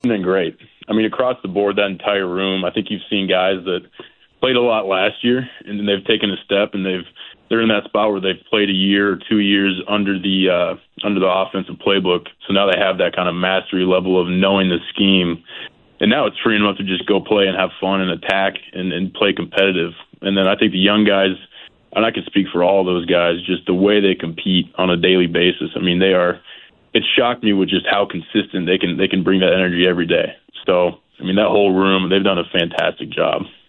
been great. I mean, across the board, that entire room, I think you've seen guys that played a lot last year, and then they've taken a step, and they're in that spot where they've played a year or 2 years under the offensive playbook. So now they have that kind of mastery level of knowing the scheme. And now it's freeing them up to just go play and have fun and attack and play competitive. And then I think the young guys, and I can speak for all those guys, just the way they compete on a daily basis. I mean, it shocked me with just how consistent they can bring that energy every day. So, I mean, that whole room, they've done a fantastic job.